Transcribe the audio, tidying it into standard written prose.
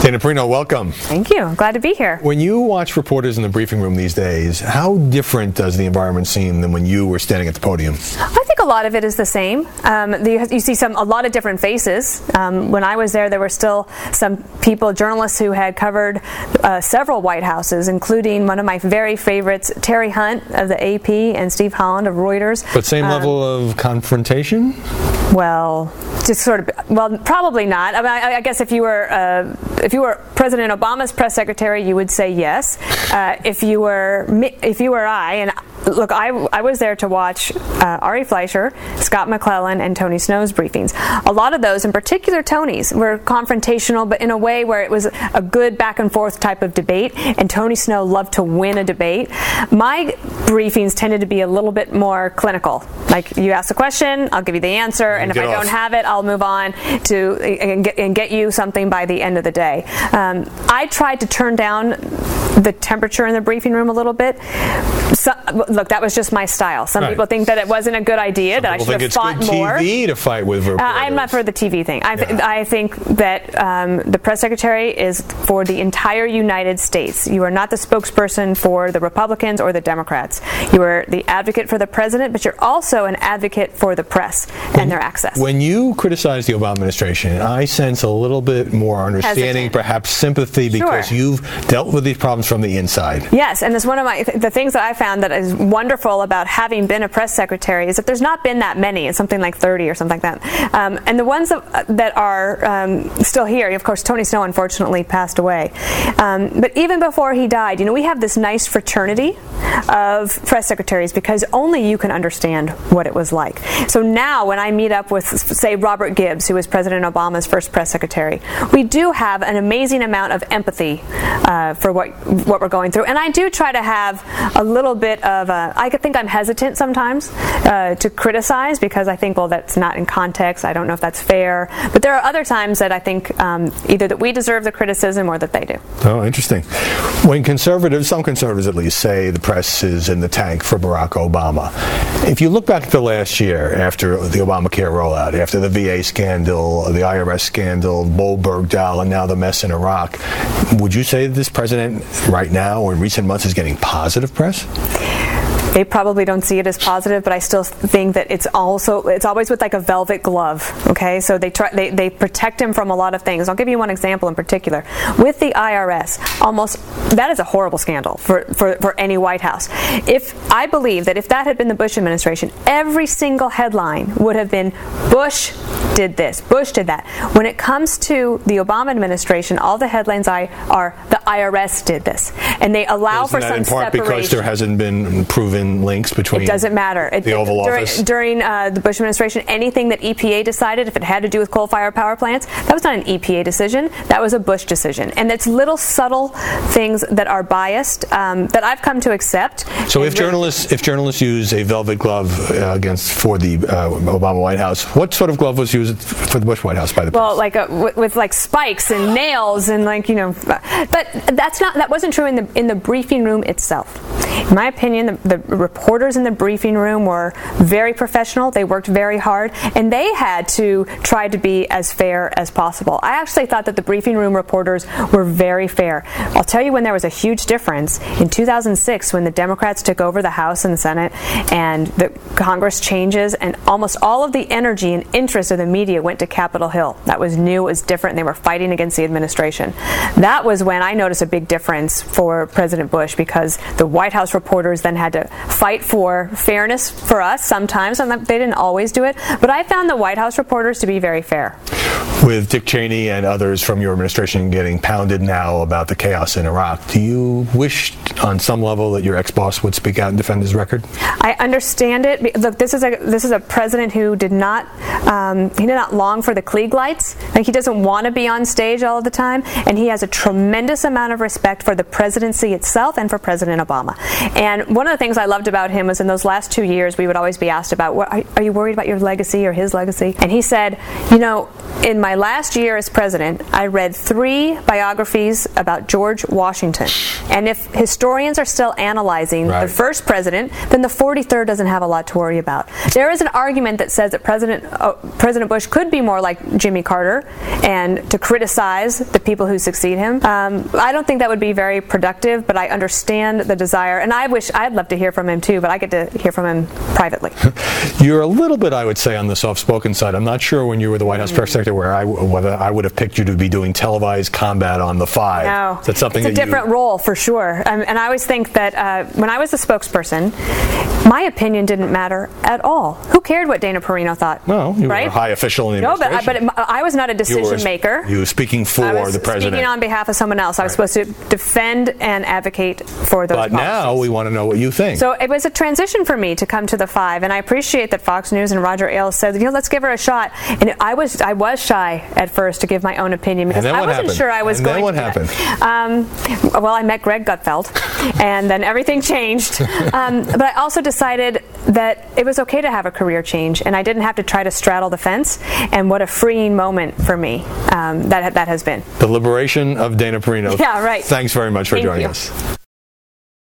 Dana Perino, welcome. Thank you. I'm glad to be here. When you watch reporters in the briefing room these days, how different does the environment seem than when you were standing at the podium? I think a lot of it is the same. You see a lot of different faces. When I was there were still some people, journalists who had covered several White Houses, including one of my very favorites, Terry Hunt of the AP and Steve Holland of Reuters. But same level of confrontation? Well, just sort of. Well, probably not. I mean, I guess if you were President Obama's press secretary, you would say yes. If you were I, and look, I was there to watch Ari Fleischer, Scott McClellan, and Tony Snow's briefings. A lot of those, in particular Tony's, were confrontational, but in a way where it was a good back and forth type of debate, and Tony Snow loved to win a debate. My briefings tended to be a little bit more clinical. Like, you ask a question, I'll give you the answer, and if I don't have it, I'll move on and get you something by the end of the day. I tried to turn down the temperature in the briefing room a little bit. Look, that was just my style. Some people think that it wasn't a good idea, that I should have fought more. Some people think it's good TV to fight with reporters. I'm not for the TV thing. I think that the press secretary is for the entire United States. You are not the spokesperson for the Republicans or the Democrats. You are the advocate for the president, but you're also an advocate for the press and their access. When you criticize the Obama administration, I sense a little bit more understanding, perhaps sympathy, because you've dealt with these problems from the inside. Yes, and it's one of the things that I found that is wonderful about having been a press secretary is that there's not been that many. It's something like 30 or something like that. And the ones that are still here, of course, Tony Snow unfortunately passed away. But even before he died, we have this nice fraternity of press secretaries because only you can understand what it was like. So now when I meet up with, say, Robert Gibbs, who was President Obama's first press secretary, we do have an amazing amount of empathy for what we're going through. And I do try to have a little bit of I think I'm hesitant sometimes to criticize because I think, well, that's not in context. I don't know if that's fair. But there are other times that I think either that we deserve the criticism or that they do. Oh, interesting. When some conservatives at least, say the press is in the tank for Barack Obama, if you look back at the last year after the Obamacare rollout, after the VA scandal, the IRS scandal, Bowe-Bergdahl, and now the mess in Iraq, would you say that this president right now or in recent months is getting positive press? They probably don't see it as positive, but I still think that it's always with like a velvet glove. Okay, so they protect him from a lot of things. I'll give you one example in particular. With the IRS, that is a horrible scandal for any White House. I believe that if that had been the Bush administration, every single headline would have been Bush did this, Bush did that. When it comes to the Obama administration, all the headlines are the IRS did this, and they allow for some separation. Isn't that in part because there hasn't been proven links between it doesn't matter. The Oval Office? During the Bush administration, anything that EPA decided, if it had to do with coal-fired power plants, that was not an EPA decision. That was a Bush decision. And it's little subtle things that are biased that I've come to accept. So if journalists use a velvet glove for the Obama White House, what sort of glove was used for the Bush White House by the press? Well, with like spikes and nails and but that wasn't true in the briefing room itself. In my opinion, the reporters in the briefing room were very professional. They worked very hard, and they had to try to be as fair as possible. I actually thought that the briefing room reporters were very fair. I'll tell you when there was a huge difference. In 2006, when the Democrats took over the House and the Senate, and the Congress changes, and almost all of the energy and interest of the media went to Capitol Hill. That was new, it was different, and they were fighting against the administration. That was when I noticed a big difference for President Bush, because the White House reporters then had to fight for fairness for us sometimes, and they didn't always do it, but I found the White House reporters to be very fair. With Dick Cheney and others from your administration getting pounded now about the chaos in Iraq, do you wish on some level that your ex-boss would speak out and defend his record? I understand it. Look, this is a president who did not long for the Klieg lights. Like, he doesn't want to be on stage all of the time, and he has a tremendous amount of respect for the presidency itself and for President Obama. And one of the things I loved about him was in those last 2 years, we would always be asked about, are you worried about your legacy or his legacy? And he said, in my last year as president, I read 3 biographies about George Washington. And if historians are still analyzing the first president, then the 43rd doesn't have a lot to worry about. There is an argument that says that President Bush could be more like Jimmy Carter and to criticize the people who succeed him. I don't think that would be very productive, but I understand the desire. And I'd love to hear from him too, but I get to hear from him privately. You're a little bit, I would say, on the soft-spoken side. I'm not sure when you were the White House press secretary whether I would have picked you to be doing televised combat on the 5. No, Is that something it's a different role for sure. And I always think that when I was the spokesperson, my opinion didn't matter at all. Who cared what Dana Perino thought? Well, you were a high official in the administration. But I was not a decision maker. You were speaking for the president. Speaking on behalf of someone else. I was supposed to defend and advocate for those policies. But now we want to know what you think. So it was a transition for me to come to the 5, and I appreciate that Fox News and Roger Ailes said, let's give her a shot. And I was shy at first to give my own opinion because I wasn't sure I was going to. And then what happened? Well, I met Greg Gutfeld, and then everything changed. But I also decided that it was okay to have a career change, and I didn't have to try to straddle the fence. And what a freeing moment for me that has been. The liberation of Dana Perino. Yeah, right. Thanks very much for joining us.